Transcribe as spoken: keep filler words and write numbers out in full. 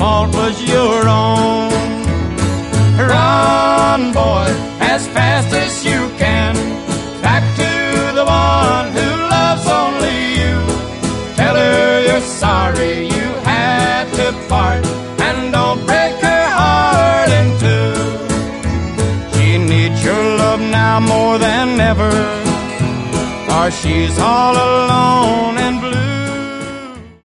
fault was your own. Run, boy, as fast as you can, back to the one who loves only you. Tell her you're sorry you had to part, and don't break her heart in two. She needs your love now more than ever, for she's all alone and blue.